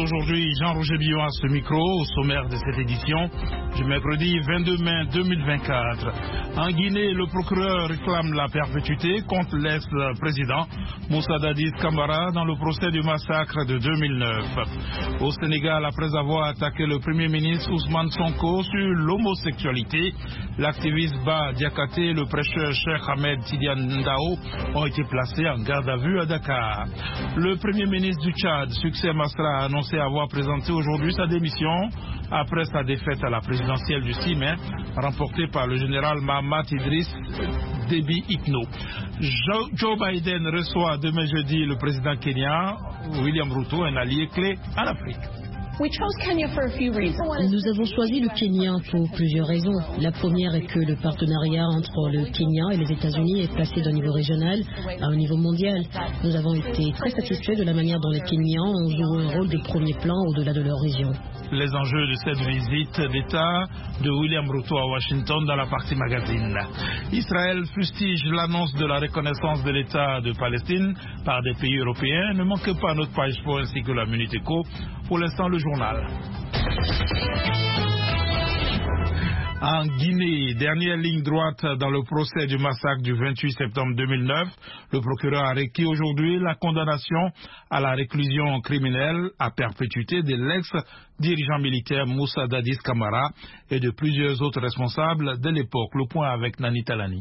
Aujourd'hui, Jean-Roger Billon à ce micro, au sommaire de cette édition du mercredi 22 mai 2024. En Guinée, le procureur réclame la perpétuité contre l'ex-président Moussa Dadis Camara dans le procès du massacre de 2009. Au Sénégal, après avoir attaqué le Premier ministre Ousmane Sonko sur l'homosexualité, l'activiste Bah Diakhaté et le prêcheur Cheikh Ahmed Tidiane Ndao ont été placés en garde à vue à Dakar. Le Premier ministre du Tchad, Succès Masra, a annoncé avoir présenté aujourd'hui sa démission après sa défaite à la présidentielle du 6 mai, remportée par le général Mahamat Idriss Déby Itno. Joe Biden reçoit demain jeudi le président kenyan William Ruto, un allié clé en Afrique. Nous avons choisi le Kenya pour plusieurs raisons. La première est que le partenariat entre le Kenya et les États-Unis est placé d'un niveau régional à un niveau mondial. Nous avons été très satisfaits de la manière dont les Kenyans ont joué un rôle de premier plan au-delà de leur région. Les enjeux de cette visite d'État de William Ruto à Washington dans la partie magazine. Israël fustige l'annonce de la reconnaissance de l'État de Palestine par des pays européens. Ne manquez pas notre page sport ainsi que la Minute Éco. Pour l'instant, le journal. En Guinée, dernière ligne droite dans le procès du massacre du 28 septembre 2009, le procureur a requis aujourd'hui la condamnation à la réclusion criminelle à perpétuité de l'ex-dirigeant militaire Moussa Dadis Camara et de plusieurs autres responsables de l'époque. Le point avec Nani Talani.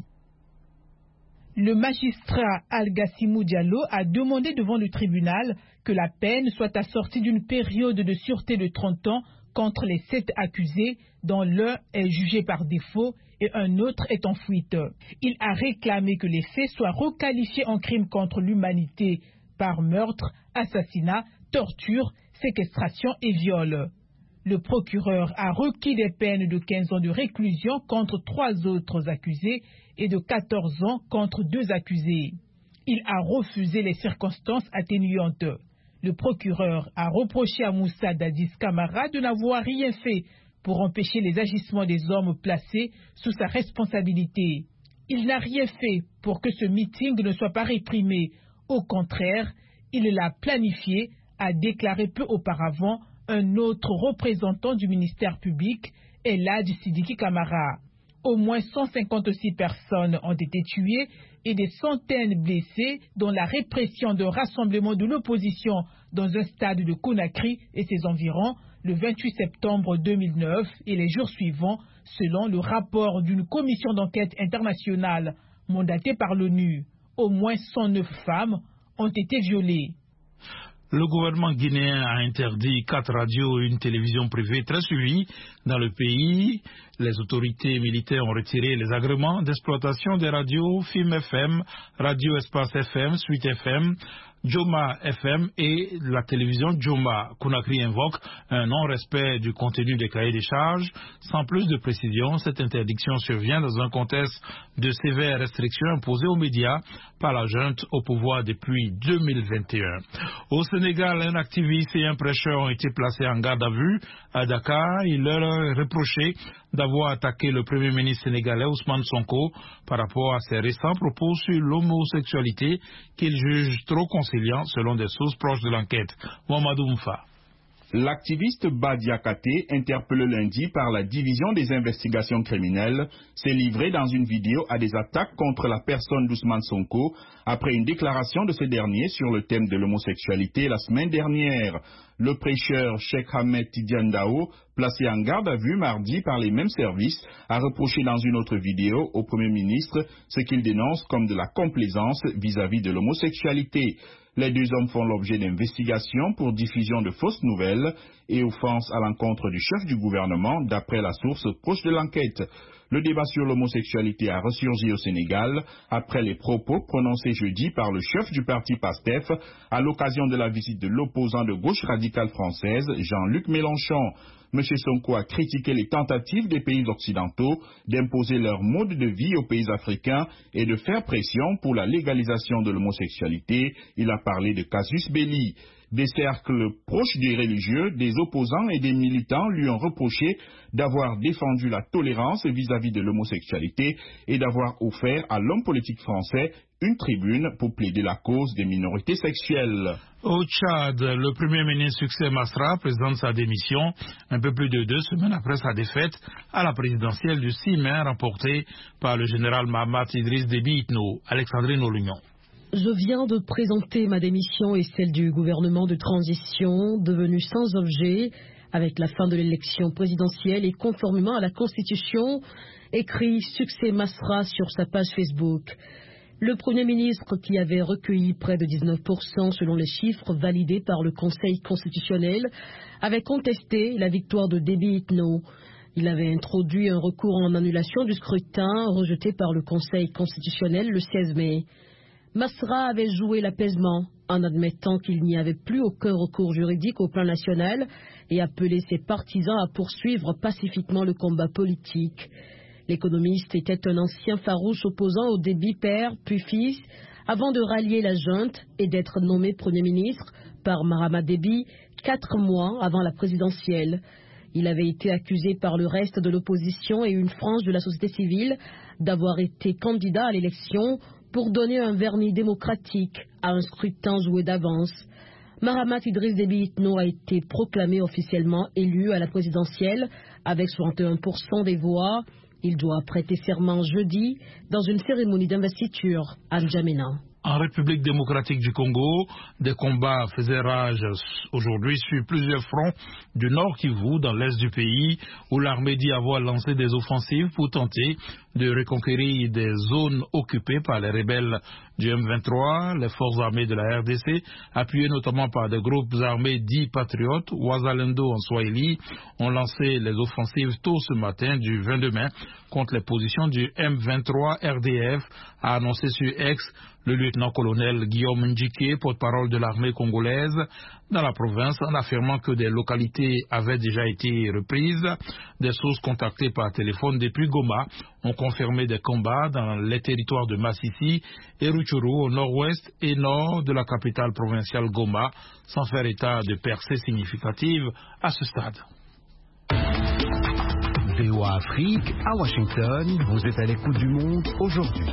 Le magistrat Al-Gassimou Diallo a demandé devant le tribunal que la peine soit assortie d'une période de sûreté de 30 ans contre les 7 accusés, dont l'un est jugé par défaut et un autre est en fuite. Il a réclamé que les faits soient requalifiés en crimes contre l'humanité par meurtre, assassinat, torture, séquestration et viol. Le procureur a requis des peines de 15 ans de réclusion contre 3 autres accusés et de 14 ans contre 2 accusés. Il a refusé les circonstances atténuantes. Le procureur a reproché à Moussa Dadis Camara de n'avoir rien fait pour empêcher les agissements des hommes placés sous sa responsabilité. Il n'a rien fait pour que ce meeting ne soit pas réprimé. Au contraire, il l'a planifié, a déclaré peu auparavant un autre représentant du ministère public, Eladj Sidiki Camara. Au moins 156 personnes ont été tuées et des centaines blessées, dont la répression d'un rassemblement de l'opposition dans un stade de Conakry et ses environs le 28 septembre 2009 et les jours suivants, selon le rapport d'une commission d'enquête internationale mandatée par l'ONU. Au moins 109 femmes ont été violées. Le gouvernement guinéen a interdit 4 radios et une télévision privée très suivies dans le pays. Les autorités militaires ont retiré les agréments d'exploitation des radios FIM FM, Radio Espace FM, Suite FM, Joma FM et la télévision Joma. Conakry invoque un non-respect du contenu des cahiers des charges. Sans plus de précision, cette interdiction survient dans un contexte de sévères restrictions imposées aux médias par la junte au pouvoir depuis 2021. Au Sénégal, un activiste et un prêcheur ont été placés en garde à vue à Dakar. Il leur est reproché d'avoir attaqué le Premier ministre sénégalais Ousmane Sonko par rapport à ses récents propos sur l'homosexualité qu'il juge trop conciliant selon des sources proches de l'enquête. Mohamedou Mfa. L'activiste Bah Diakhaté, interpellé lundi par la division des investigations criminelles, s'est livré dans une vidéo à des attaques contre la personne d'Ousmane Sonko après une déclaration de ce dernier sur le thème de l'homosexualité la semaine dernière. Le prêcheur Cheikh Ahmed Tidiane Ndao, placé en garde à vue mardi par les mêmes services, a reproché dans une autre vidéo au Premier ministre ce qu'il dénonce comme de la complaisance vis-à-vis de l'homosexualité. Les 2 hommes font l'objet d'investigations pour diffusion de fausses nouvelles et offense à l'encontre du chef du gouvernement, d'après la source proche de l'enquête. Le débat sur l'homosexualité a ressurgi au Sénégal après les propos prononcés jeudi par le chef du parti PASTEF à l'occasion de la visite de l'opposant de gauche radicale française, Jean-Luc Mélenchon. M. Sonko a critiqué les tentatives des pays occidentaux d'imposer leur mode de vie aux pays africains et de faire pression pour la légalisation de l'homosexualité. Il a parlé de casus belli. Des cercles proches des religieux, des opposants et des militants lui ont reproché d'avoir défendu la tolérance vis-à-vis de l'homosexualité et d'avoir offert à l'homme politique français une tribune pour plaider la cause des minorités sexuelles. Au Tchad, le Premier ministre Succès Masra présente sa démission un peu plus de 2 semaines après sa défaite à la présidentielle du 6 mai remportée par le général Mahamat Idriss Déby Itno. Alexandrine Olignon. Je viens de présenter ma démission et celle du gouvernement de transition devenu sans objet avec la fin de l'élection présidentielle et conformément à la Constitution, écrit Succès Masra sur sa page Facebook. Le Premier ministre, qui avait recueilli près de 19% selon les chiffres validés par le Conseil constitutionnel, avait contesté la victoire de Déby Itno. Il avait introduit un recours en annulation du scrutin rejeté par le Conseil constitutionnel le 16 mai. Masra avait joué l'apaisement en admettant qu'il n'y avait plus aucun recours juridique au plan national et appelé ses partisans à poursuivre pacifiquement le combat politique. L'économiste était un ancien farouche opposant au Déby père puis fils avant de rallier la junte et d'être nommé Premier ministre par Mahamat Déby 4 mois avant la présidentielle. Il avait été accusé par le reste de l'opposition et une frange de la société civile d'avoir été candidat à l'élection pour donner un vernis démocratique à un scrutin joué d'avance. Mahamat Idriss Déby Itno a été proclamé officiellement élu à la présidentielle avec 61% des voix. Il doit prêter serment jeudi dans une cérémonie d'investiture à N'Djamena. En République démocratique du Congo, des combats faisaient rage aujourd'hui sur plusieurs fronts du Nord Kivu, dans l'est du pays, où l'armée dit avoir lancé des offensives pour tenter de reconquérir des zones occupées par les rebelles du M23. Les forces armées de la RDC, appuyées notamment par des groupes armés dits patriotes, Wazalendo en Swahili, ont lancé les offensives tôt ce matin du 22 mai contre les positions du M23 RDF, a annoncé sur X le lieutenant-colonel Guillaume Ndjike, porte-parole de l'armée congolaise dans la province, en affirmant que des localités avaient déjà été reprises. Des sources contactées par téléphone depuis Goma ont confirmé des combats dans les territoires de Massissi et Rutshuru au nord-ouest et nord de la capitale provinciale Goma, sans faire état de percées significatives à ce stade. VOA Afrique, à Washington, vous êtes à l'écoute du monde aujourd'hui.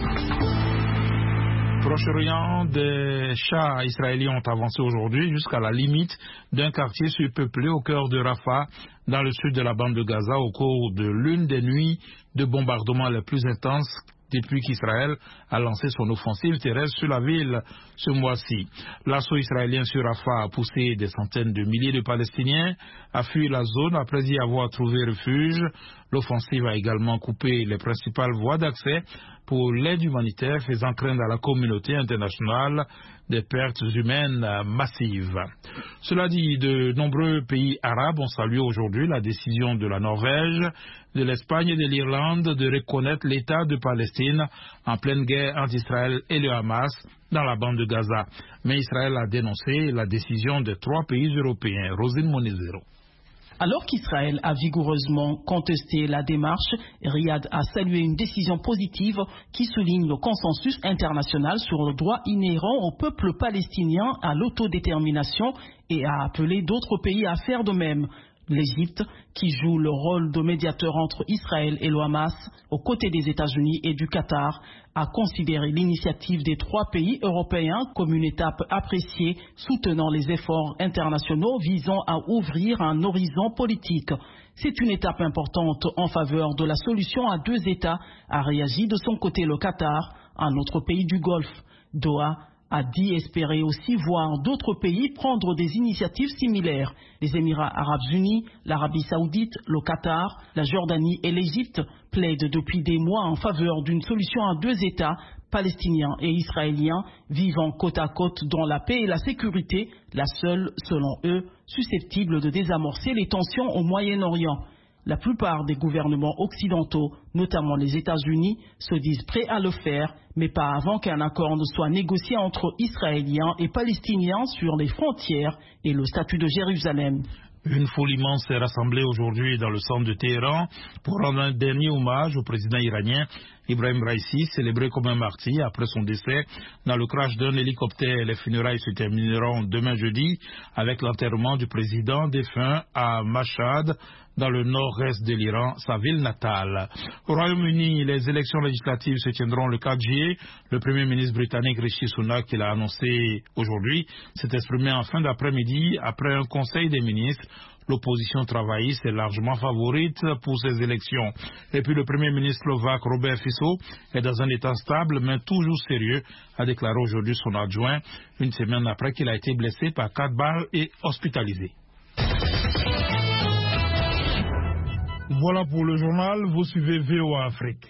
Proche-Orient, des chars israéliens ont avancé aujourd'hui jusqu'à la limite d'un quartier surpeuplé au cœur de Rafah, dans le sud de la bande de Gaza, au cours de l'une des nuits de bombardement les plus intenses depuis qu'Israël a lancé son offensive terrestre sur la ville ce mois-ci. L'assaut israélien sur Rafah a poussé des centaines de milliers de Palestiniens à fuir la zone après y avoir trouvé refuge. L'offensive a également coupé les principales voies d'accès pour l'aide humanitaire, faisant craindre à la communauté internationale des pertes humaines massives. Cela dit, de nombreux pays arabes ont salué aujourd'hui la décision de la Norvège, de l'Espagne et de l'Irlande de reconnaître l'État de Palestine en pleine guerre entre Israël et le Hamas dans la bande de Gaza. Mais Israël a dénoncé la décision des 3 pays européens. Rosine Monizero. Alors qu'Israël a vigoureusement contesté la démarche, Riyad a salué une décision positive qui souligne le consensus international sur le droit inhérent au peuple palestinien à l'autodétermination et a appelé d'autres pays à faire de même. L'Égypte, qui joue le rôle de médiateur entre Israël et le Hamas, aux côtés des États-Unis et du Qatar, a considéré l'initiative des 3 pays européens comme une étape appréciée, soutenant les efforts internationaux visant à ouvrir un horizon politique. C'est une étape importante en faveur de la solution à 2 États, a réagi de son côté le Qatar, un autre pays du Golfe. Doha a dit espérer aussi voir d'autres pays prendre des initiatives similaires. Les Émirats arabes unis, l'Arabie saoudite, le Qatar, la Jordanie et l'Égypte plaident depuis des mois en faveur d'une solution à 2 États, palestiniens et israéliens, vivant côte à côte dans la paix et la sécurité, la seule, selon eux, susceptible de désamorcer les tensions au Moyen-Orient. La plupart des gouvernements occidentaux, notamment les États-Unis, se disent prêts à le faire, mais pas avant qu'un accord ne soit négocié entre Israéliens et Palestiniens sur les frontières et le statut de Jérusalem. Une foule immense s'est rassemblée aujourd'hui dans le centre de Téhéran pour rendre un dernier hommage au président iranien Ibrahim Raïssi, célébré comme un martyr après son décès dans le crash d'un hélicoptère. Les funérailles se termineront demain jeudi avec l'enterrement du président défunt à Mashhad, dans le nord-est de l'Iran, sa ville natale. Au Royaume-Uni, les élections législatives se tiendront le 4 juillet. Le Premier ministre britannique Rishi Sunak, qui l'a annoncé aujourd'hui, s'est exprimé en fin d'après-midi après un conseil des ministres. L'opposition travailliste est largement favorite pour ces élections. Et puis le Premier ministre slovaque Robert Fico est dans un état stable mais toujours sérieux, a déclaré aujourd'hui son adjoint, une semaine après qu'il a été blessé par 4 balles et hospitalisé. Voilà pour le journal, vous suivez VOA Afrique.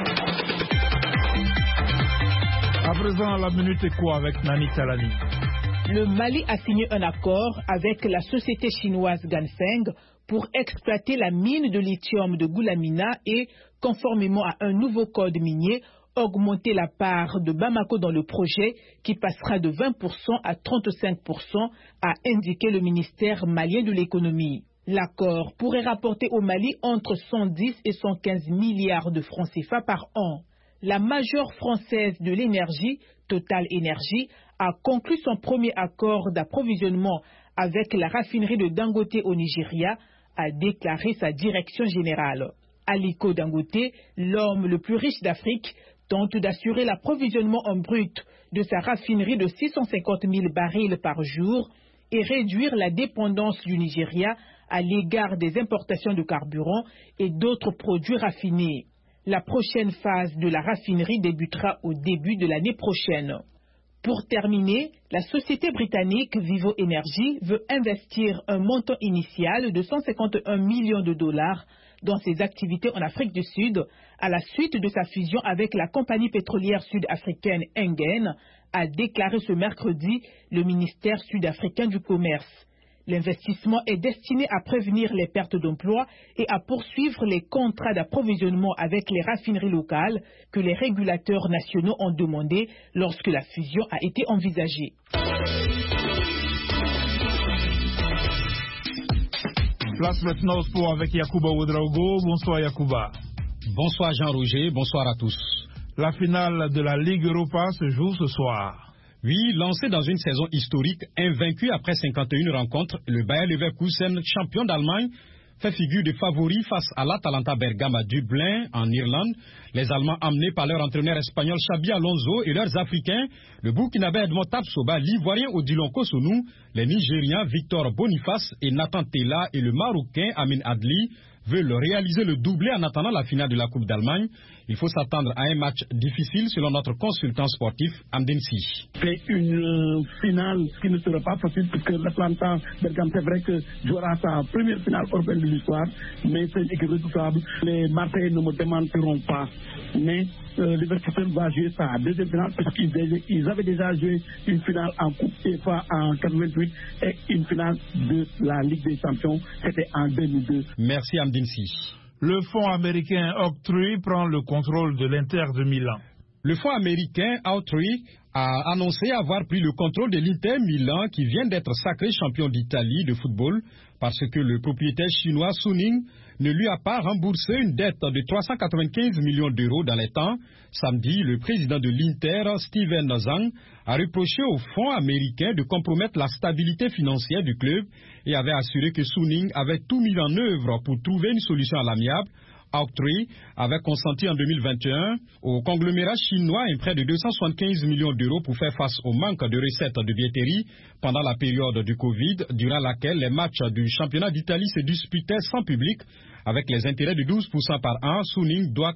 À présent, la Minute Éco avec Nani Talani. Le Mali a signé un accord avec la société chinoise Ganfeng pour exploiter la mine de lithium de Goulamina et, conformément à un nouveau code minier, augmenter la part de Bamako dans le projet qui passera de 20% à 35%, a indiqué le ministère malien de l'économie. L'accord pourrait rapporter au Mali entre 110 et 115 milliards de francs CFA par an. La majeure française de l'énergie, Total Énergie, a conclu son premier accord d'approvisionnement avec la raffinerie de Dangote au Nigeria, a déclaré sa direction générale. Aliko Dangote, l'homme le plus riche d'Afrique, tente d'assurer l'approvisionnement en brut de sa raffinerie de 650 000 barils par jour et réduire la dépendance du Nigeria à l'égard des importations de carburant et d'autres produits raffinés. La prochaine phase de la raffinerie débutera au début de l'année prochaine. Pour terminer, la société britannique Vivo Energy veut investir un montant initial de 151 millions de dollars dans ses activités en Afrique du Sud à la suite de sa fusion avec la compagnie pétrolière sud-africaine Engen, a déclaré ce mercredi le ministère sud-africain du Commerce. L'investissement est destiné à prévenir les pertes d'emplois et à poursuivre les contrats d'approvisionnement avec les raffineries locales que les régulateurs nationaux ont demandé lorsque la fusion a été envisagée. Place maintenant au sport avec Yacouba Ouedraogo. Bonsoir Yacouba. Bonsoir Jean-Roger, bonsoir à tous. La finale de la Ligue Europa se joue ce soir. Oui, lancé dans une saison historique, invaincu après 51 rencontres, le Bayer Leverkusen, champion d'Allemagne, fait figure de favori face à l'Atalanta Bergame à Dublin, en Irlande. Les Allemands, emmenés par leur entraîneur espagnol Xabi Alonso et leurs Africains, le Burkinabé Edmond Tapsoba, l'Ivoirien Odilon Kosonou, les Nigériens Victor Boniface et Nathan Tella et le Marocain Amin Adli veulent réaliser le doublé en attendant la finale de la Coupe d'Allemagne. Il faut s'attendre à un match difficile selon notre consultant sportif Amdensi. C'est une finale qui ne sera pas facile puisque l'Atalanta Bergame, c'est vrai que jouera sa première finale européenne de l'histoire, mais c'est une équipe redoutable. Les Marseillais ne me démentiront pas, mais Leverkusen va jouer sa deuxième finale parce qu'ils avaient déjà joué une finale en Coupe UEFA en 88 et une finale de la Ligue des Champions, c'était en 2002. Merci Amdensi. Le fonds américain Oaktree prend le contrôle de l'Inter de Milan. Le fonds américain Oaktree a annoncé avoir pris le contrôle de l'Inter Milan qui vient d'être sacré champion d'Italie de football parce que le propriétaire chinois Suning ne lui a pas remboursé une dette de 395 millions d'euros dans les temps. Samedi, le président de l'Inter, Steven Zhang, a reproché au fonds américain de compromettre la stabilité financière du club et avait assuré que Suning avait tout mis en œuvre pour trouver une solution à l'amiable. Oaktree avait consenti en 2021 au conglomérat chinois un prêt de 275 millions d'euros pour faire face au manque de recettes de billetterie pendant la période du Covid, durant laquelle les matchs du championnat d'Italie se disputaient sans public. Avec les intérêts de 12% par an, Suning doit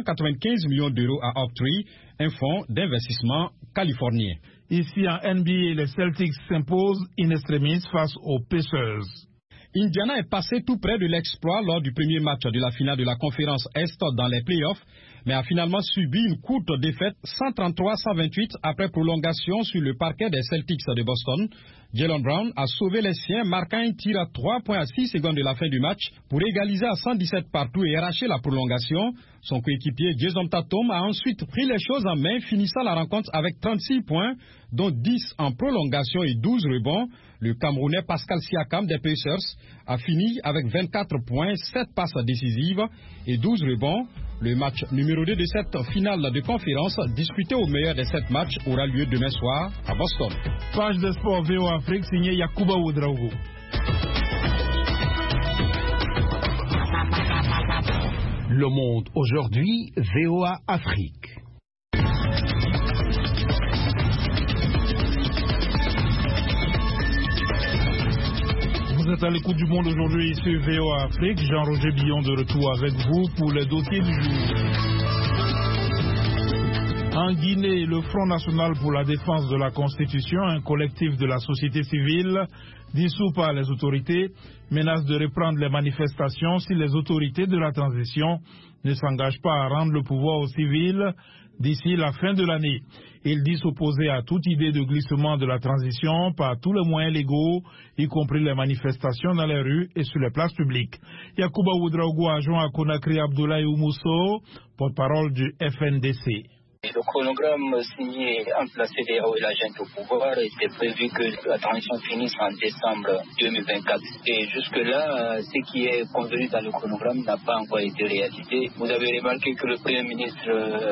395 millions d'euros à Oaktree, un fonds d'investissement californien. Ici en NBA, les Celtics s'imposent in extremis face aux Pacers. Indiana est passé tout près de l'exploit lors du premier match de la finale de la conférence Est dans les playoffs, mais a finalement subi une courte défaite 133-128 après prolongation sur le parquet des Celtics de Boston. Jaylen Brown a sauvé les siens, marquant un tir à 3 points à 6 secondes de la fin du match pour égaliser à 117 partout et arracher la prolongation. Son coéquipier Jason Tatum a ensuite pris les choses en main, finissant la rencontre avec 36 points, dont 10 en prolongation et 12 rebonds. Le Camerounais Pascal Siakam des Pacers a fini avec 24 points, 7 passes décisives et 12 rebonds. Le match numéro 2 de cette finale de conférence, disputée au meilleur des 7 matchs, aura lieu demain soir à Boston. Page de sport VOA Afrique signée Yacouba Ouedraogo. Le Monde aujourd'hui, VOA Afrique. Vous êtes à l'écoute du Monde aujourd'hui sur VOA Afrique. Jean-Roger Billon de retour avec vous pour les dossiers du jour. En Guinée, le Front National pour la Défense de la Constitution, un collectif de la société civile dissous par les autorités, menace de reprendre les manifestations si les autorités de la transition ne s'engagent pas à rendre le pouvoir aux civils d'ici la fin de l'année. Ils disent s'opposer à toute idée de glissement de la transition par tous les moyens légaux, y compris les manifestations dans les rues et sur les places publiques. Yacouba Ouedraogo a joint à Conakry Abdoulaye Oumousso, porte-parole du FNDC. Le chronogramme signé entre la CEDEAO et la junte au pouvoir était prévu que la transition finisse en décembre 2024. Et jusque-là, ce qui est convenu dans le chronogramme n'a pas encore été réalisé. Vous avez remarqué que le Premier ministre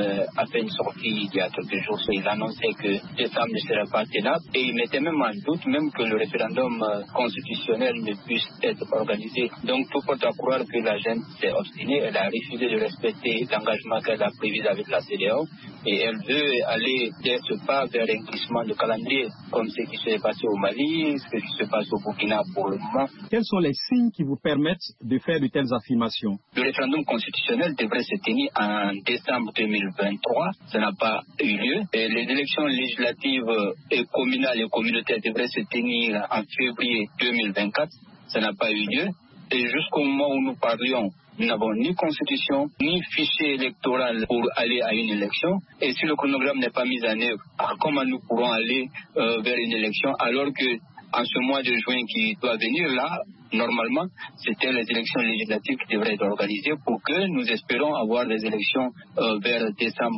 a fait une sortie il y a quelques jours. Il annonçait que décembre ne sera pas tenable. Et il mettait même en doute même que le référendum constitutionnel ne puisse être organisé. Donc tout porte à croire que la junte s'est obstinée. Elle a refusé de respecter l'engagement qu'elle a prévu avec la CEDEAO. Et elle veut aller dès ce pas vers un glissement de calendrier, comme ce qui s'est passé au Mali, ce qui se passe au Burkina pour le moment. Quels sont les signes qui vous permettent de faire de telles affirmations? Le référendum constitutionnel devrait se tenir en décembre 2023. Ça n'a pas eu lieu. Et les élections législatives et communales et communautaires devraient se tenir en février 2024. Ça n'a pas eu lieu. Et jusqu'au moment où nous parlions, nous n'avons ni constitution, ni fichier électoral pour aller à une élection. Et si le chronogramme n'est pas mis en œuvre, comment nous pourrons aller vers une élection alors que en ce mois de juin qui doit venir, là, normalement, c'était les élections législatives qui devraient être organisées pour que nous espérons avoir des élections vers décembre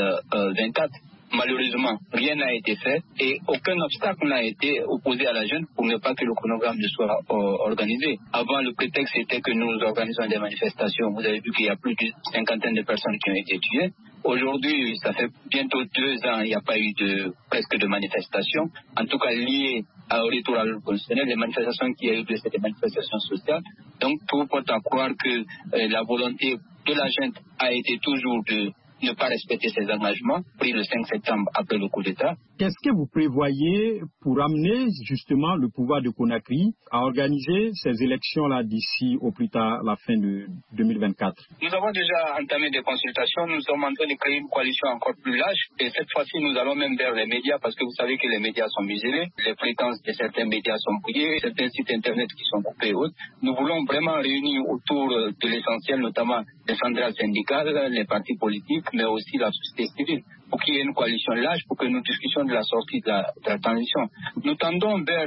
2024. Malheureusement, rien n'a été fait et aucun obstacle n'a été opposé à la junte pour ne pas que le chronogramme ne soit organisé. Avant, le prétexte était que nous organisons des manifestations. Vous avez vu qu'il y a plus d'une cinquantaine de personnes qui ont été tuées. Aujourd'hui, ça fait bientôt 2 ans, il n'y a pas eu presque de manifestations. En tout cas, liées au retour à l'ordre constitutionnel, les manifestations qu'il y a eu, c'était des manifestations sociales. Donc, tout porte à croire que la volonté de la junte a été toujours de ne pas respecter ses engagements pris le 5 septembre après le coup d'État. Qu'est-ce que vous prévoyez pour amener justement le pouvoir de Conakry à organiser ces élections-là d'ici au plus tard la fin de 2024? Nous avons déjà entamé des consultations. Nous sommes en train de créer une coalition encore plus large. Et cette fois-ci, nous allons même vers les médias parce que vous savez que les médias sont muselés. Les fréquences de certains médias sont brouillées. Certains sites internet qui sont coupés et autres. Nous voulons vraiment réunir autour de l'essentiel, notamment les centrales syndicales, les partis politiques, mais aussi la société civile, pour qu'il y ait une coalition large, pour que nous discutions de la sortie de la transition. Nous tendons vers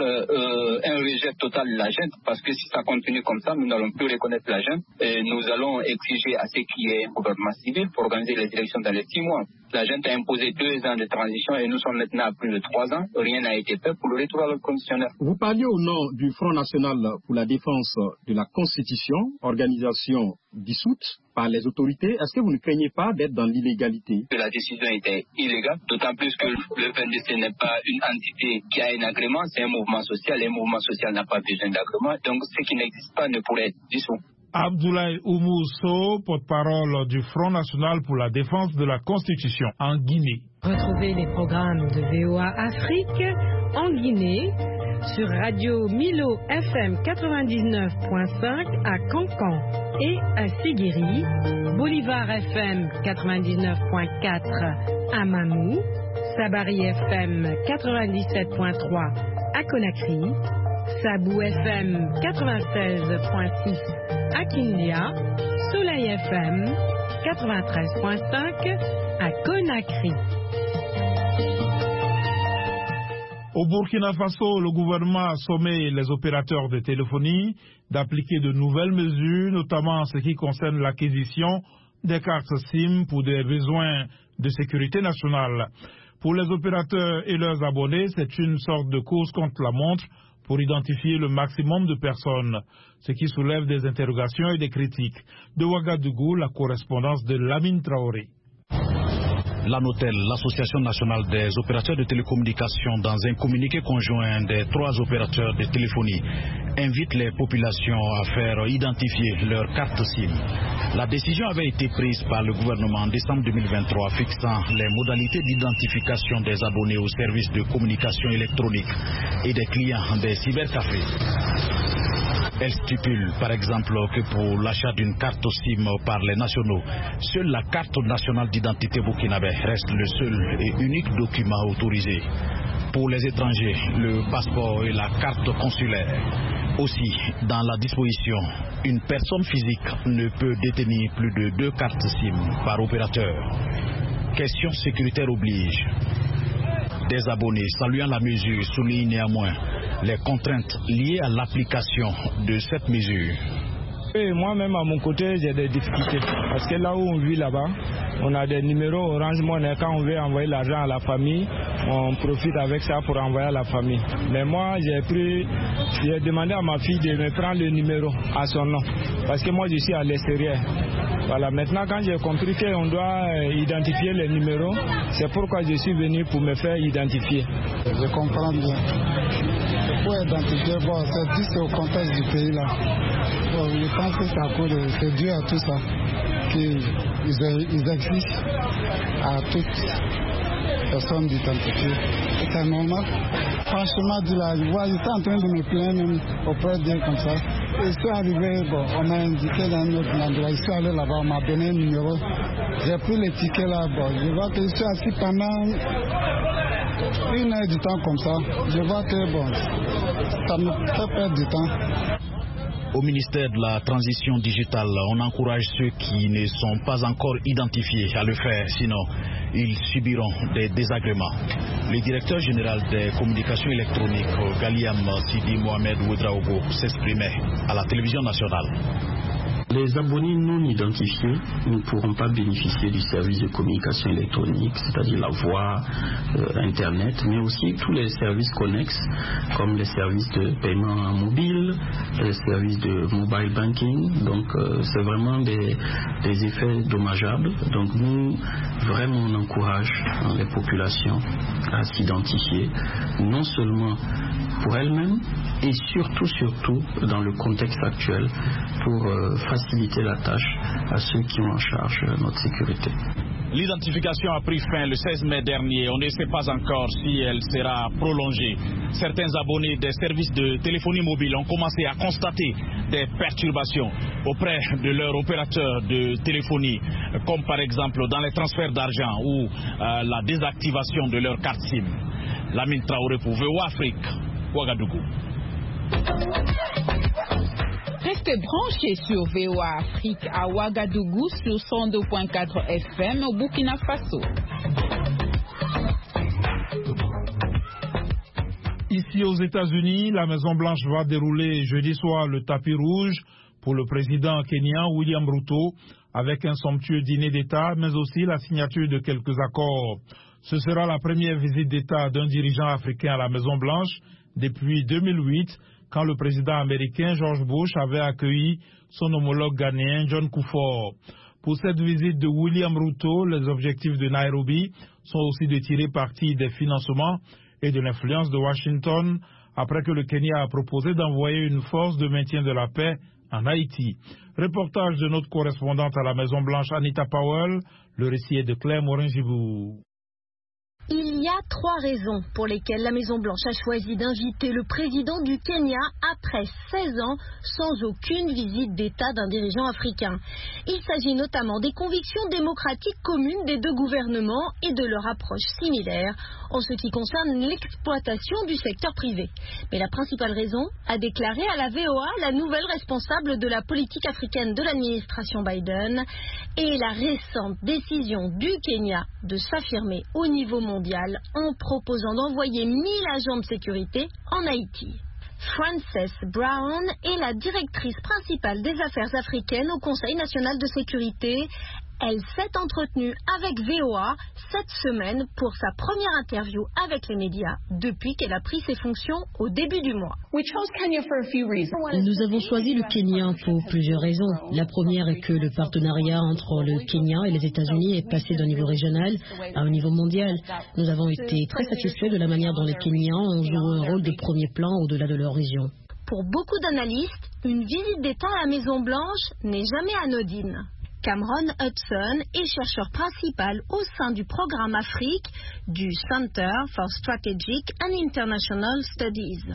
un rejet total de la junte, parce que si ça continue comme ça, nous n'allons plus reconnaître la junte, et nous allons exiger à ce qu'il y ait un gouvernement civil pour organiser les élections dans les 6 mois. La junte a imposé 2 ans de transition, et nous sommes maintenant à plus de 3 ans. Rien n'a été fait pour le retour à l'ordre constitutionnel. Vous parliez au nom du Front National pour la Défense de la Constitution, organisation dissoute par les autorités. Est-ce que vous ne craignez pas d'être dans l'illégalité? Que la décision était illégale, d'autant plus que le FNDC n'est pas une entité qui a un agrément, c'est un mouvement social, et un mouvement social n'a pas besoin d'agrément, donc ce qui n'existe pas ne pourrait être dissous. Abdoulaye Oumousso, porte-parole du Front National pour la Défense de la Constitution en Guinée. Retrouvez les programmes de VOA Afrique en Guinée sur Radio Milo FM 99.5 à Cancan et à Séguéri, Bolivar FM 99.4 à Mamou, Sabari FM 97.3 à Conakry, Sabou FM 96.6 à Kindia, Soleil FM 93.5 à Conakry. Au Burkina Faso, le gouvernement a sommé les opérateurs de téléphonie d'appliquer de nouvelles mesures, notamment en ce qui concerne l'acquisition des cartes SIM pour des besoins de sécurité nationale. Pour les opérateurs et leurs abonnés, c'est une sorte de course contre la montre pour identifier le maximum de personnes, ce qui soulève des interrogations et des critiques. De Ouagadougou, la correspondance de Lamine Traoré. L'ANOTEL, l'Association nationale des opérateurs de télécommunications, dans un communiqué conjoint des 3 opérateurs de téléphonie, invite les populations à faire identifier leur carte SIM. La décision avait été prise par le gouvernement en décembre 2023, fixant les modalités d'identification des abonnés aux services de communication électronique et des clients des cybercafés. Elle stipule par exemple que pour l'achat d'une carte SIM par les nationaux, seule la carte nationale d'identité burkinabé reste le seul et unique document autorisé. Pour les étrangers, le passeport et la carte consulaire. Aussi, dans la disposition, une personne physique ne peut détenir plus de 2 cartes SIM par opérateur. Question sécuritaire oblige. Des abonnés saluant la mesure soulignent néanmoins les contraintes liées à l'application de cette mesure. Et moi-même, à mon côté, j'ai des difficultés. Parce que là où on vit là-bas, on a des numéros Orange Money. Quand on veut envoyer l'argent à la famille, on profite avec ça pour envoyer à la famille. Mais moi, j'ai demandé à ma fille de me prendre le numéro à son nom. Parce que moi, je suis à l'extérieur. Voilà, maintenant, quand j'ai compris qu'on doit identifier les numéros, c'est pourquoi je suis venu pour me faire identifier. Je comprends bien. Pour identifier, c'est au contexte du pays là. Je pense que c'est dû à tout ça qu'ils exigent à toutes personnes d'identifier. C'est normal. Franchement, j'étais en train de me plaindre auprès d'eux comme ça. Et je suis arrivé, on m'a indiqué dans un autre endroit. Je suis allé là-bas, on m'a donné un numéro. J'ai pris les tickets là. Je vois que je suis assis pendant 1 heure du temps comme ça. Je vois que ça me fait perdre du temps. Au ministère de la Transition digitale, on encourage ceux qui ne sont pas encore identifiés à le faire, sinon ils subiront des désagréments. Le directeur général des communications électroniques, Galiam Sidi Mohamed Ouedraogo, s'exprimait à la télévision nationale. Les abonnés non identifiés ne pourront pas bénéficier du service de communication électronique, c'est-à-dire la voix, Internet, mais aussi tous les services connexes, comme les services de paiement mobile, les services de mobile banking. Donc, c'est vraiment des effets dommageables. Donc, nous, vraiment, on encourage les populations à s'identifier, non seulement pour elles-mêmes, et surtout dans le contexte actuel pour faciliter la tâche à ceux qui ont en charge notre sécurité. L'identification a pris fin le 16 mai dernier. On ne sait pas encore si elle sera prolongée. Certains abonnés des services de téléphonie mobile ont commencé à constater des perturbations auprès de leur opérateur de téléphonie, comme par exemple dans les transferts d'argent ou la désactivation de leur carte SIM. Lamine Traoré pour VOA Afrique, Ouagadougou. Restez branchés sur VOA Afrique à Ouagadougou sur 102.4 FM au Burkina Faso. Ici aux États-Unis, la Maison-Blanche va dérouler jeudi soir le tapis rouge pour le président kenyan William Ruto avec un somptueux dîner d'État, mais aussi la signature de quelques accords. Ce sera la première visite d'État d'un dirigeant africain à la Maison-Blanche depuis 2008, quand le président américain George Bush avait accueilli son homologue ghanéen John Kufuor. Pour cette visite de William Ruto, les objectifs de Nairobi sont aussi de tirer parti des financements et de l'influence de Washington, après que le Kenya a proposé d'envoyer une force de maintien de la paix en Haïti. Reportage de notre correspondante à la Maison-Blanche, Anita Powell, le récit est de Claire Morin-Gibou. Il y a 3 raisons pour lesquelles la Maison-Blanche a choisi d'inviter le président du Kenya après 16 ans sans aucune visite d'État d'un dirigeant africain. Il s'agit notamment des convictions démocratiques communes des 2 gouvernements et de leur approche similaire en ce qui concerne l'exploitation du secteur privé. Mais la principale raison, a déclaré à la VOA la nouvelle responsable de la politique africaine de l'administration Biden, est la récente décision du Kenya de s'affirmer au niveau mondial en proposant d'envoyer 1000 agents de sécurité en Haïti. Frances Brown est la directrice principale des affaires africaines au Conseil national de sécurité. elle s'est entretenue avec VOA cette semaine pour sa première interview avec les médias depuis qu'elle a pris ses fonctions au début du mois. Nous avons choisi le Kenya pour plusieurs raisons. La première est que le partenariat entre le Kenya et les États-Unis est passé d'un niveau régional à un niveau mondial. Nous avons été très satisfaits de la manière dont les Kenyans ont joué un rôle de premier plan au-delà de leur région. Pour beaucoup d'analystes, une visite d'État à la Maison-Blanche n'est jamais anodine. Cameron Hudson est chercheur principal au sein du programme Afrique du Center for Strategic and International Studies.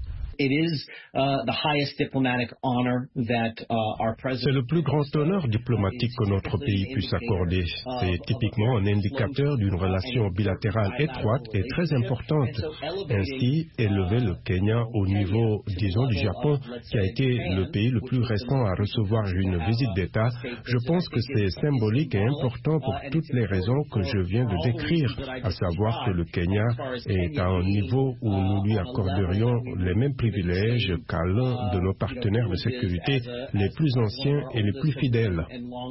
C'est le plus grand honneur diplomatique que notre pays puisse accorder. C'est typiquement un indicateur d'une relation bilatérale étroite et très importante. Ainsi, élever le Kenya au niveau, disons, du Japon, qui a été le pays le plus récent à recevoir une visite d'État, je pense que c'est symbolique et important pour toutes les raisons que je viens de décrire, à savoir que le Kenya est à un niveau où nous lui accorderions les mêmes privilèges qu'à l'un de nos partenaires de sécurité les plus anciens et les plus fidèles.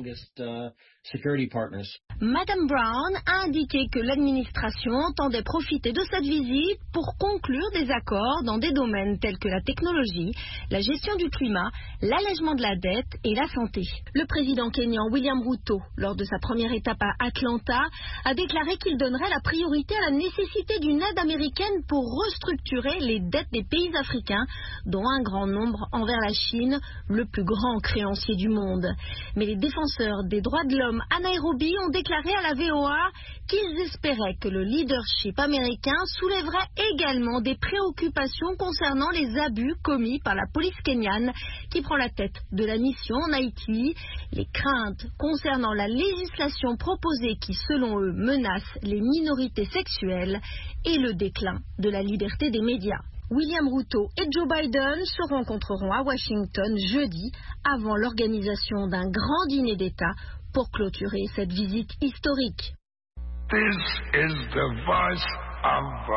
Madame Brown a indiqué que l'administration entendait profiter de cette visite pour conclure des accords dans des domaines tels que la technologie, la gestion du climat, l'allègement de la dette et la santé. Le président kényan William Ruto, lors de sa première étape à Atlanta, a déclaré qu'il donnerait la priorité à la nécessité d'une aide américaine pour restructurer les dettes des pays africains, dont un grand nombre envers la Chine, le plus grand créancier du monde. Mais les défenseurs des droits de l'homme à Nairobi ont déclaré à la VOA qu'ils espéraient que le leadership américain soulèverait également des préoccupations concernant les abus commis par la police kenyane qui prend la tête de la mission en Haïti, les craintes concernant la législation proposée qui, selon eux, menace les minorités sexuelles et le déclin de la liberté des médias. William Ruto et Joe Biden se rencontreront à Washington jeudi avant l'organisation d'un grand dîner d'État pour clôturer cette visite historique. This is the voice of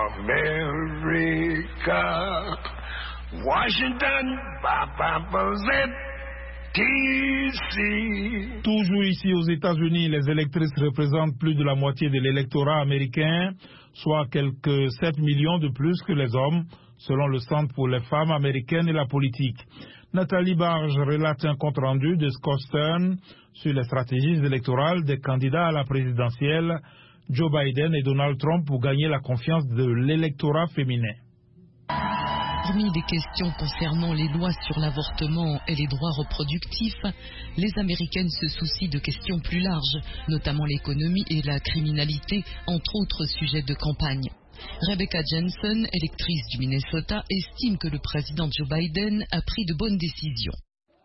America. Washington, DC. Toujours ici aux États-Unis, les électrices représentent plus de la moitié de l'électorat américain, soit quelques 7 millions de plus que les hommes, selon le Centre pour les femmes américaines et la politique. Nathalie Barge relate un compte-rendu de Scott Stern sur les stratégies électorales des candidats à la présidentielle, Joe Biden et Donald Trump, pour gagner la confiance de l'électorat féminin. Parmi des questions concernant les lois sur l'avortement et les droits reproductifs, les Américaines se soucient de questions plus larges, notamment l'économie et la criminalité, entre autres sujets de campagne. Rebecca Jensen, électrice du Minnesota, estime que le président Joe Biden a pris de bonnes décisions.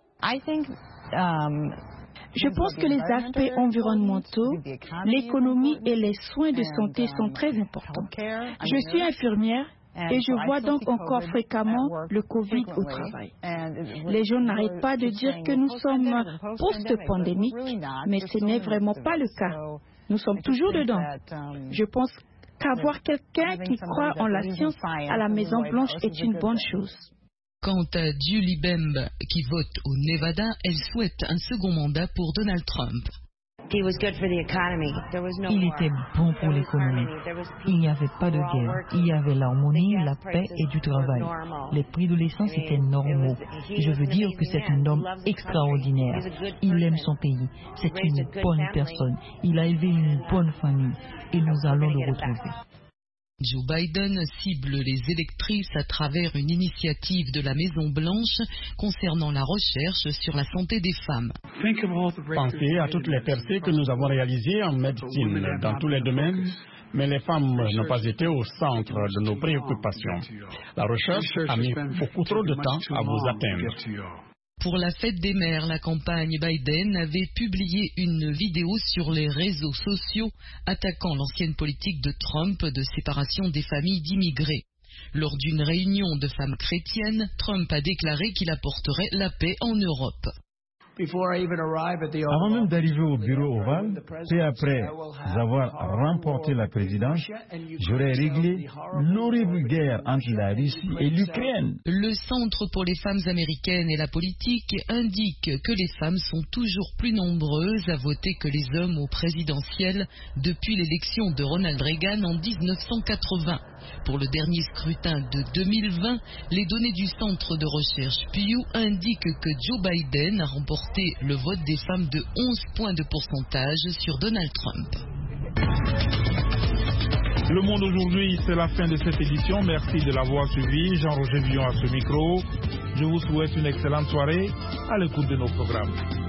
Je pense que les aspects environnementaux, l'économie et les soins de santé sont très importants. Je suis infirmière et je vois donc encore fréquemment le Covid au travail. Les gens n'arrêtent pas de dire que nous sommes post-pandémique, mais ce n'est vraiment pas le cas. Nous sommes toujours dedans. Je pense qu'avoir quelqu'un qui croit en la science à la Maison-Blanche est une bonne chose. Quant à Julie Bembe, qui vote au Nevada, elle souhaite un second mandat pour Donald Trump. Il était bon pour l'économie. Il n'y avait pas de guerre. Il y avait l'harmonie, la paix et du travail. Les prix de l'essence étaient normaux. Je veux dire que c'est un homme extraordinaire. Il aime son pays. C'est une bonne personne. Il a élevé une bonne famille. Et nous allons le retrouver. Joe Biden cible les électrices à travers une initiative de la Maison-Blanche concernant la recherche sur la santé des femmes. Pensez à toutes les percées que nous avons réalisées en médecine dans tous les domaines, mais les femmes n'ont pas été au centre de nos préoccupations. La recherche a mis beaucoup trop de temps à vous atteindre. Pour la fête des mères, la campagne Biden avait publié une vidéo sur les réseaux sociaux attaquant l'ancienne politique de Trump de séparation des familles d'immigrés. Lors d'une réunion de femmes chrétiennes, Trump a déclaré qu'il apporterait la paix en Europe. Avant même d'arriver au bureau ovale, peu après avoir remporté la présidence, j'aurais réglé l'horrible guerre entre la Russie et l'Ukraine. Le Centre pour les femmes américaines et la politique indique que les femmes sont toujours plus nombreuses à voter que les hommes au présidentiel depuis l'élection de Ronald Reagan en 1980. Pour le dernier scrutin de 2020, les données du centre de recherche Pew indiquent que Joe Biden a remporté le vote des femmes de 11 points de pourcentage sur Donald Trump. Le Monde aujourd'hui, c'est la fin de cette édition. Merci de l'avoir suivi. Jean-Roger Villon à ce micro. Je vous souhaite une excellente soirée à l'écoute de nos programmes.